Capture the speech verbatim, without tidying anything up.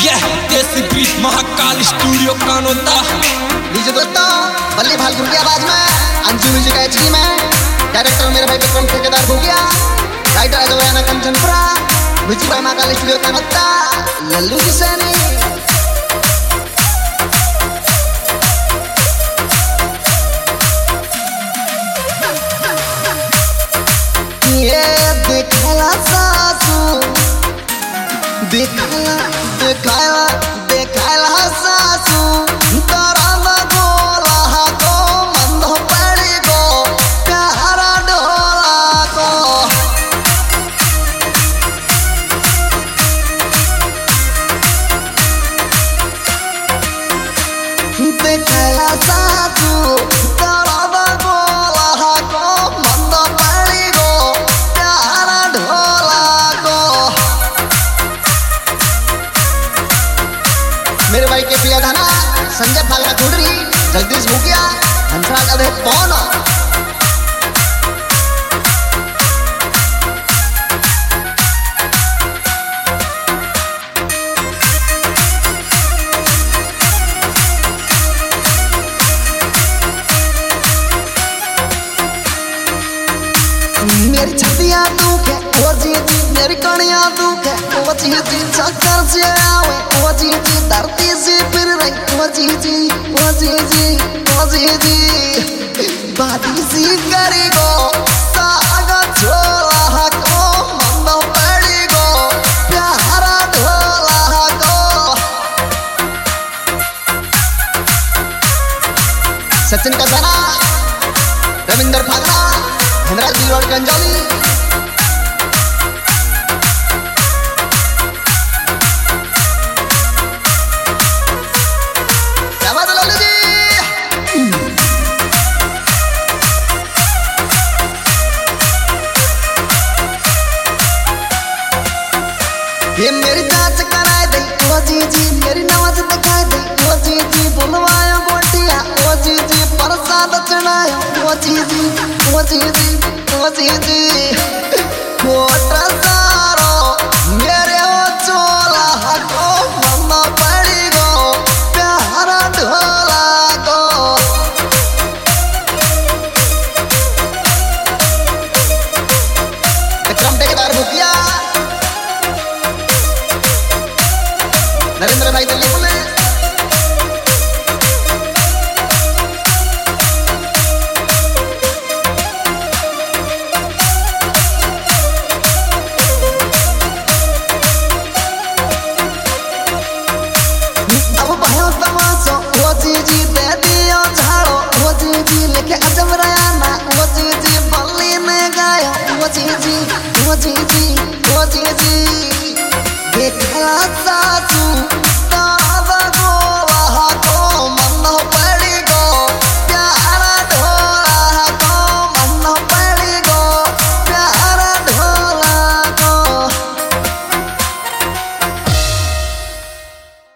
यह देसी beat Mahakal studio Kanota. लीजिए दोस्तों, बल्ली भालपुर की आवाज में अंजू म्यूजिक एचडी में डायरेक्टर मेरे भाई विक्रम ठेकेदार भूगिया, राइटर अजय कंचनपुरा, म्यूजिक भाई महाकाल स्टूडियो कानोता, लल्लू की सैनी। देखला सासू देखला देखला देखला सासू दरद गोला को मंद पड़ी गो प्यारा डोला को। देखला सासू दरद गोला को मंद पड़ी गो प्यारा ढोला को। मेरे भाई के प्रिय गाना संजय फागरा कुंडरी, जगदीश भूकिया, हंसराज अभय पौन। मेरी छतिया दुख है ओ जी जी, मेरी कणिया दुख है ओ जी जी, चक्कर से आवे ओ जी जी, धरती से फिर रही ओ जी जी ओ जी जी ओ जी जी। बाती सी करी गो सागा झोला को मंद पड़ी गो प्यारा ढोला को। सचिन का गाना, रविंद्र फागरा, धनराज रोड गंजौली। क्या बात है लालू जी। ये मेरी जांच कराए दे ओ जी जी, मेरी नवाज दिखाए दे ओ जी जी, बुलवायो गोटिया ओ जी जी, प्रसाद चढ़ायो ओ जी जी ओ जी जी ओ जी जी। कोटा सारो मेरे ओ चोला को मम्मा पड़ी गो प्यारा ढोला को। विक्रम ठेकेदार भूकिया, नरेंद्र भाई दिल्ली पुलिस। अब भयो तमाशो ओ जी जी, दे दियो झाड़ो ओ जी जी, लेके अजब रयाना ओ जी जी, बल्ली ने गायो ओ जी जी ओ जी जी ओ जी जी। देखला सासू